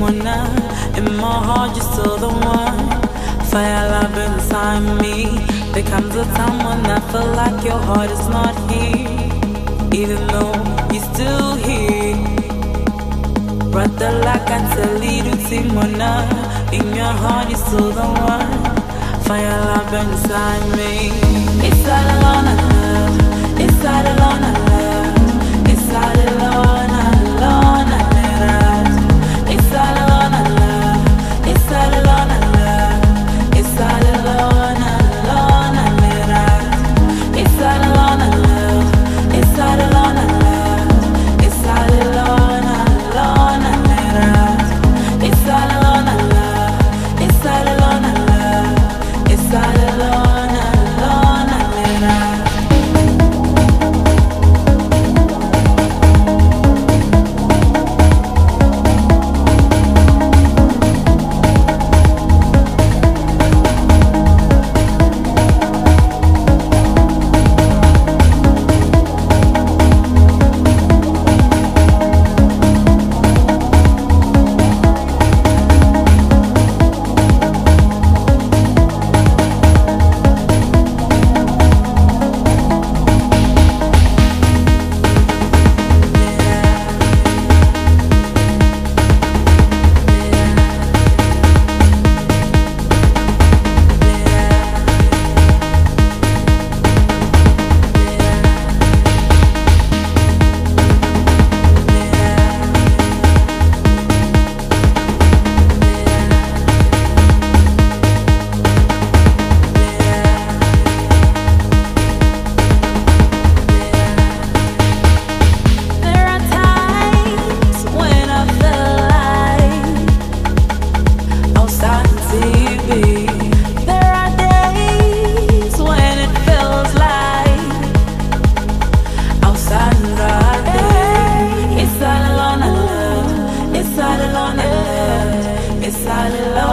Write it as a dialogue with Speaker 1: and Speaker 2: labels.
Speaker 1: simona. In my heart, you're still the one. Fire love inside me. There comes a time when I feel like your heart is not here, even though you're still here. Brother, like I tell you, simona. In your heart, you're still the one. Fire love inside me. It's all alone, I love. It's all alone, I love. It's all alone, alone, I love. It's all alone, I love. It's all alone, I love. It's all alone, alone, I love. It's all alone, I love. It's all alone, I love. It's all alone, alone, I love. It's all alone, I love. It's all alone, I love. It's all alone, alone, I love. It's all alone,